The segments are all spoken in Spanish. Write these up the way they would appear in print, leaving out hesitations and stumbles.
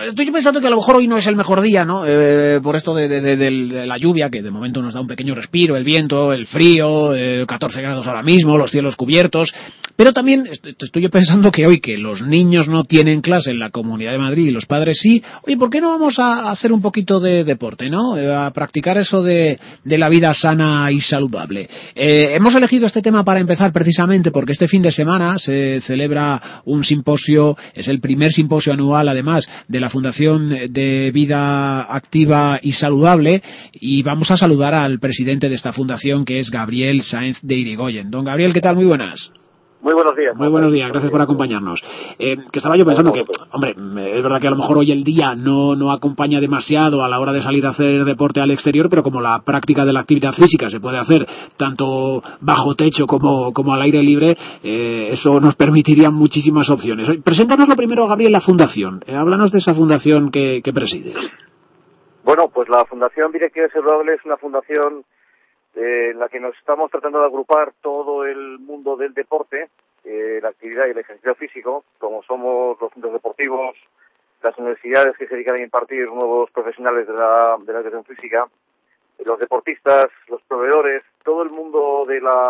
estoy pensando que a lo mejor hoy no es el mejor día, ¿no? Por esto de la lluvia, que de momento nos da un pequeño respiro, el viento, el frío, 14 grados ahora mismo, los cielos cubiertos. Pero también estoy pensando que hoy que los niños no tienen clase en la Comunidad de Madrid y los padres sí, oye, ¿por qué no vamos a hacer un poquito de deporte, ¿no? A practicar eso de la vida sana y saludable. Hemos elegido este tema para empezar precisamente porque este fin de semana se celebra un simposio, es el primer simposio anual además de la Fundación de Vida Activa y Saludable, y vamos a saludar al presidente de esta fundación, que es Gabriel Sáenz de Irigoyen. Don Gabriel, ¿qué tal? Muy buenas. Muy buenos días. Muy buenos días, gracias por acompañarnos. Que estaba yo pensando que, hombre, es verdad que a lo mejor hoy el día no acompaña demasiado a la hora de salir a hacer deporte al exterior, pero como la práctica de la actividad física se puede hacer tanto bajo techo como al aire libre, eso nos permitiría muchísimas opciones. Preséntanos lo primero, Gabriel, la fundación. Háblanos de esa fundación que presides. Bueno, pues la Fundación Vida Activa y Saludable es una fundación en la que nos estamos tratando de agrupar todo el mundo del deporte, la actividad y el ejercicio físico, como somos los centros deportivos, las universidades que se dedican a impartir nuevos profesionales de la educación física, los deportistas, los proveedores, todo el mundo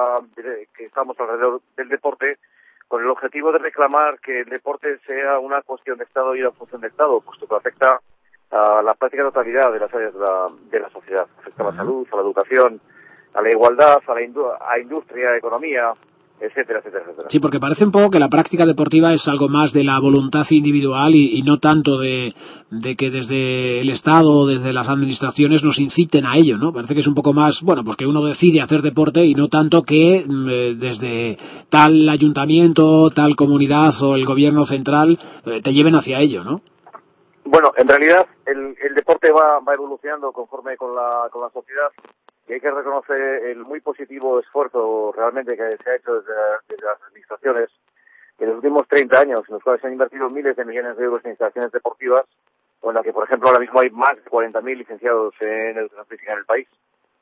que estamos alrededor del deporte, con el objetivo de reclamar que el deporte sea una cuestión de Estado y una función de Estado, puesto que afecta a la práctica totalidad de las áreas de la sociedad. Afecta a la salud, a la educación, a la igualdad, a industria, a economía, etcétera, etcétera, etcétera. Sí, porque parece un poco que la práctica deportiva es algo más de la voluntad individual y no tanto de que desde el Estado o desde las administraciones nos inciten a ello, ¿no? Parece que es un poco más, bueno, pues que uno decide hacer deporte y no tanto que desde tal ayuntamiento, tal comunidad o el gobierno central te lleven hacia ello, ¿no? Bueno, en realidad el deporte va evolucionando conforme con la sociedad. Y hay que reconocer el muy positivo esfuerzo realmente que se ha hecho desde las administraciones en los últimos 30 años, en los cuales se han invertido miles de millones de euros en instalaciones deportivas, en la que, por ejemplo, ahora mismo hay más de 40.000 licenciados en educación física en el país.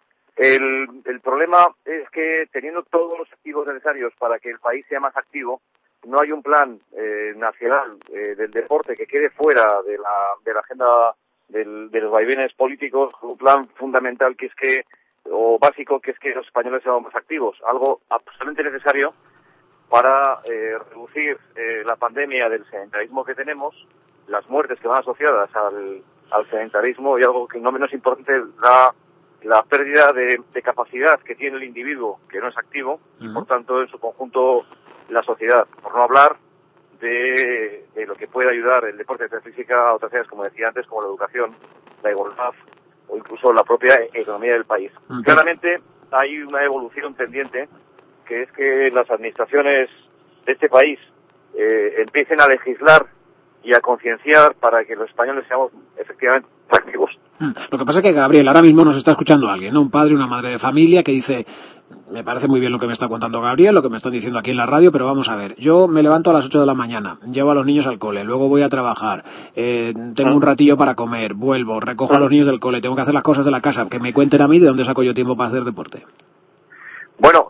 El problema es que, teniendo todos los activos necesarios para que el país sea más activo, no hay un plan nacional del deporte que quede fuera de la agenda de los vaivenes políticos, un plan fundamental o básico, que es que los españoles seamos más activos, algo absolutamente necesario para reducir la pandemia del sedentarismo que tenemos, las muertes que van asociadas al sedentarismo y algo que no menos importante, la pérdida de capacidad que tiene el individuo que no es activo y por tanto en su conjunto la sociedad, por no hablar de lo que puede ayudar el deporte de física a otras áreas, como decía antes, como la educación, la igualdad o incluso la propia economía del país. Claramente hay una evolución pendiente, que es que las administraciones de este país empiecen a legislar y a concienciar para que los españoles seamos efectivamente activos. Lo que pasa es que, Gabriel, ahora mismo nos está escuchando alguien, ¿no? Un padre, una madre de familia que dice: me parece muy bien lo que me está contando Gabriel, lo que me están diciendo aquí en la radio, pero vamos a ver, yo me levanto a las 8 de la mañana, llevo a los niños al cole, luego voy a trabajar, tengo un ratillo para comer, vuelvo, recojo a los niños del cole, tengo que hacer las cosas de la casa, que me cuenten a mí de dónde saco yo tiempo para hacer deporte. Bueno,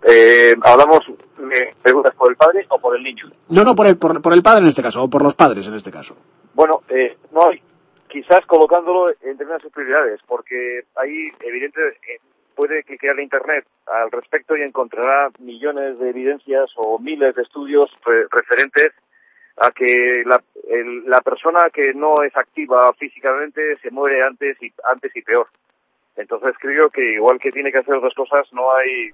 ¿me preguntas por el padre o por el niño? No, por el padre en este caso, o por los padres en este caso. Bueno, no, quizás colocándolo entre unas prioridades, porque ahí, evidentemente, puede cliquear en Internet al respecto y encontrará millones de evidencias o miles de estudios referentes a que la persona que no es activa físicamente se muere antes y peor. Entonces creo que igual que tiene que hacer dos cosas, no hay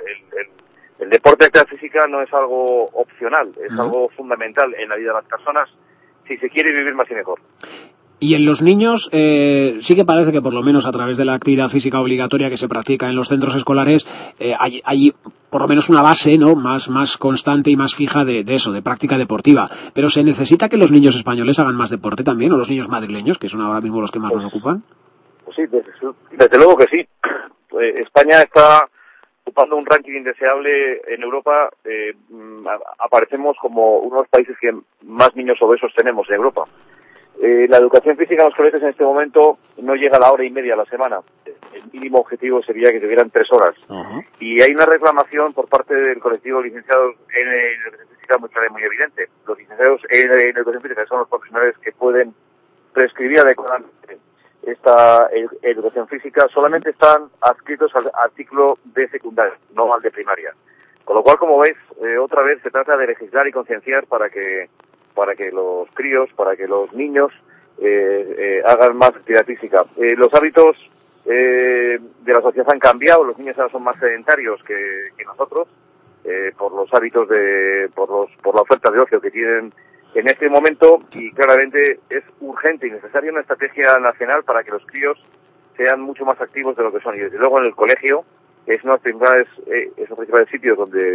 el deporte de actividad física no es algo opcional, es algo fundamental en la vida de las personas si se quiere vivir más y mejor. Y en los niños sí que parece que por lo menos a través de la actividad física obligatoria que se practica en los centros escolares hay por lo menos una base, ¿no?, más constante y más fija de eso, de práctica deportiva. Pero ¿se necesita que los niños españoles hagan más deporte también, o los niños madrileños, que son ahora mismo los que más nos ocupan? Pues sí, desde luego que sí. España está ocupando un ranking indeseable en Europa. Aparecemos como uno de los países que más niños obesos tenemos en Europa. La educación física en los colegios en este momento no llega a la hora y media a la semana. El mínimo objetivo sería que tuvieran 3 horas. Uh-huh. Y hay una reclamación por parte del colectivo de licenciados en educación física muy evidente. Los licenciados en educación física son los profesionales que pueden prescribir adecuadamente esta educación física, solamente están adscritos al artículo de secundaria, no al de primaria. Con lo cual, como veis, otra vez se trata de legislar y concienciar para que los críos, para que los niños hagan más actividad física. Los hábitos de la sociedad han cambiado, los niños ahora son más sedentarios que nosotros, por los hábitos por la oferta de ocio que tienen en este momento, y claramente es urgente y necesaria una estrategia nacional para que los críos sean mucho más activos de lo que son. Y desde luego en el colegio es uno de los principales sitios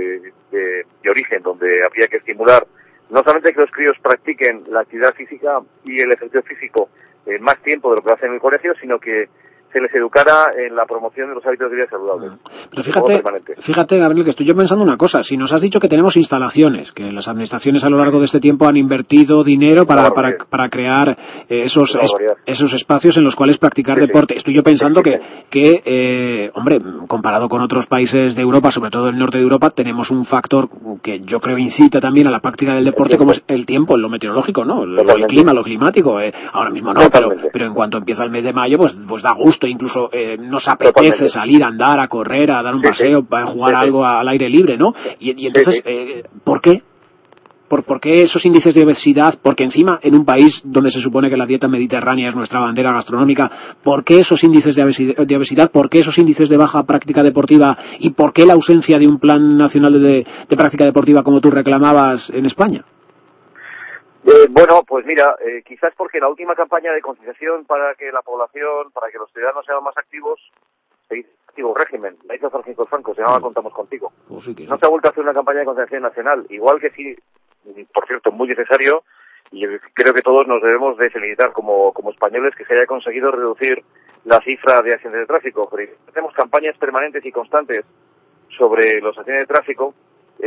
de origen donde habría que estimular no solamente que los críos practiquen la actividad física y el ejercicio físico más tiempo de lo que hacen en el colegio, sino que se les educara en la promoción de los hábitos de vida saludables. Pero fíjate, Gabriel, que estoy yo pensando una cosa. Si nos has dicho que tenemos instalaciones, que las administraciones a lo largo de este tiempo han invertido dinero para crear esos espacios en los cuales practicar deporte. Estoy yo pensando que hombre, comparado con otros países de Europa, sobre todo el norte de Europa, tenemos un factor que yo creo incita también a la práctica del deporte, como es el tiempo, lo meteorológico, ¿no? El clima, lo climático. Ahora mismo no, pero en cuanto empieza el mes de mayo, pues da gusto. Incluso nos apetece salir a andar, a correr, a dar un paseo, a jugar algo al aire libre, ¿no? Y entonces, ¿por qué? ¿Por qué esos índices de obesidad? Porque encima, en un país donde se supone que la dieta mediterránea es nuestra bandera gastronómica, ¿por qué esos índices de obesidad? ¿Por qué esos índices de baja práctica deportiva? ¿Y por qué la ausencia de un plan nacional de práctica deportiva como tú reclamabas en España? Bueno, pues mira, quizás porque la última campaña de concienciación para que la población, para que los ciudadanos sean más activos, se hizo activo régimen, la hizo Francisco Franco, se llamaba Contamos Contigo. Pues sí. No se ha vuelto a hacer una campaña de concienciación nacional, igual que sí, por cierto, muy necesario, y creo que todos nos debemos de felicitar como españoles que se haya conseguido reducir la cifra de accidentes de tráfico. Pero hacemos campañas permanentes y constantes sobre los accidentes de tráfico.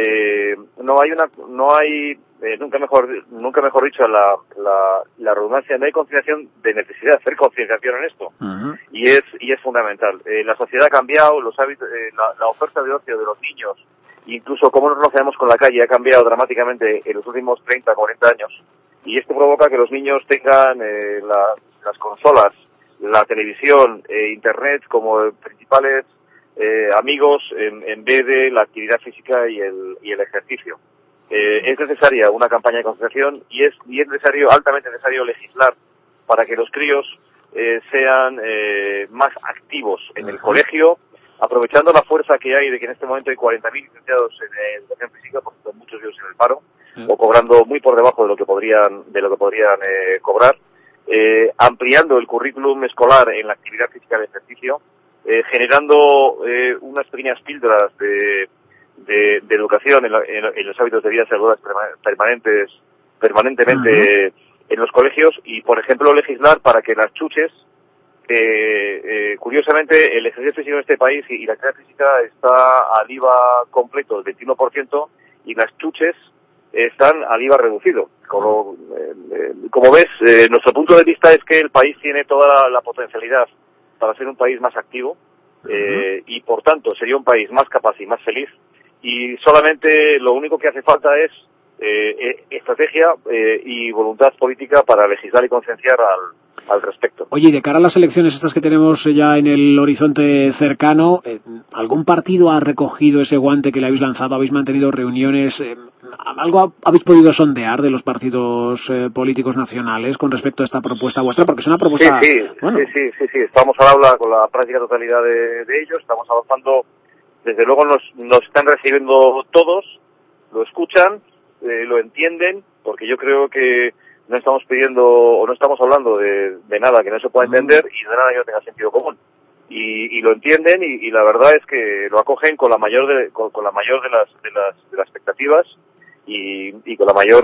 No hay nunca mejor dicho la redundancia, no hay concienciación de necesidad de hacer concienciación en esto. Y es fundamental. La sociedad ha cambiado, los hábitos, la oferta de ocio de los niños, incluso cómo nos relacionamos con la calle, ha cambiado dramáticamente en los últimos 30, 40 años, y esto provoca que los niños tengan las consolas, la televisión, internet como principales amigos en vez de la actividad física y el ejercicio. Es necesaria una campaña de concienciación y es necesario, altamente necesario, legislar para que los críos sean más activos en el colegio, aprovechando la fuerza que hay de que en este momento hay 40.000 licenciados en educación física, por ejemplo, muchos de ellos en el paro, o cobrando muy por debajo de lo que podrían cobrar, ampliando el currículum escolar en la actividad física de ejercicio, generando unas pequeñas píldoras de educación en los hábitos de vida saludables permanentemente en los colegios, y por ejemplo legislar para que las chuches, curiosamente el ejercicio físico en este país y la actividad física está al IVA completo del 21%, y las chuches están al IVA reducido. Como ves, nuestro punto de vista es que el país tiene toda la potencialidad para ser un país más activo, y por tanto sería un país más capaz y más feliz, y solamente lo único que hace falta es estrategia y voluntad política para legislar y concienciar al respecto. Oye, y de cara a las elecciones estas que tenemos ya en el horizonte cercano, ¿algún partido ha recogido ese guante que le habéis lanzado? ¿Habéis mantenido reuniones? ¿Algo habéis podido sondear de los partidos políticos nacionales con respecto a esta propuesta vuestra? Porque es una propuesta... Sí. Estamos al habla con la práctica totalidad de ellos, estamos avanzando. Desde luego nos están recibiendo todos, lo escuchan, lo entienden, porque yo creo que no estamos pidiendo o no estamos hablando de nada que no se pueda entender y de nada que no tenga sentido común. Y lo entienden y la verdad es que lo acogen con la mayor de las expectativas y con la mayor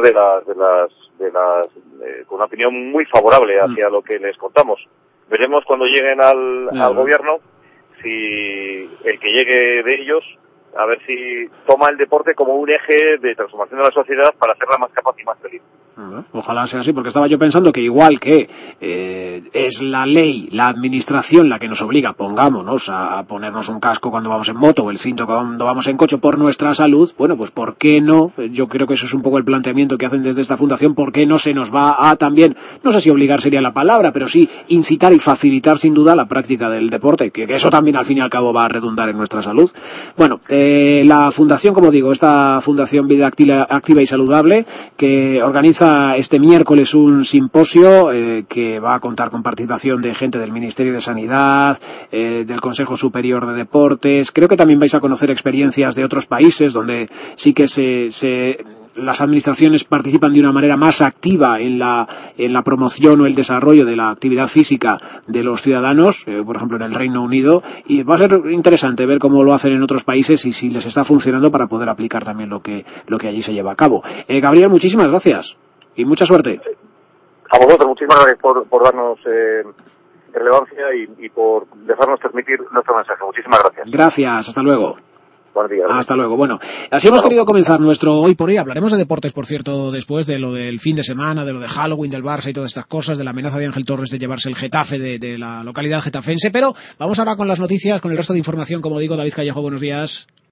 con una opinión muy favorable hacia lo que les contamos. Veremos cuando lleguen al gobierno si el que llegue de ellos a ver si toma el deporte como un eje de transformación de la sociedad para hacerla más capaz y más feliz. Ojalá sea así, porque estaba yo pensando que igual que es la ley, la administración la que nos obliga, pongámonos, a ponernos un casco cuando vamos en moto o el cinto cuando vamos en coche por nuestra salud, bueno, pues ¿por qué no? Yo creo que eso es un poco el planteamiento que hacen desde esta fundación. ¿Por qué no se nos va a también, no sé si obligar sería la palabra, pero sí incitar y facilitar sin duda la práctica del deporte, que eso también al fin y al cabo va a redundar en nuestra salud? Bueno, la fundación, como digo, esta Fundación Vida Activa y Saludable, que organiza este miércoles un simposio que va a contar con participación de gente del Ministerio de Sanidad, del Consejo Superior de Deportes. Creo que también vais a conocer experiencias de otros países donde sí que las administraciones participan de una manera más activa en la promoción o el desarrollo de la actividad física de los ciudadanos, por ejemplo en el Reino Unido, y va a ser interesante ver cómo lo hacen en otros países y si les está funcionando para poder aplicar también lo que allí se lleva a cabo. Gabriel, muchísimas gracias y mucha suerte. A vosotros, muchísimas gracias por darnos relevancia y por dejarnos transmitir nuestro mensaje. Muchísimas gracias. Gracias, hasta luego. Buenos días. Hasta luego. Bueno, así hemos querido comenzar nuestro Hoy por Hoy. Hablaremos de deportes, por cierto, después de lo del fin de semana, de lo de Halloween, del Barça y todas estas cosas, de la amenaza de Ángel Torres de llevarse el Getafe de la localidad getafense. Pero vamos ahora con las noticias, con el resto de información. Como digo, David Callejo, buenos días.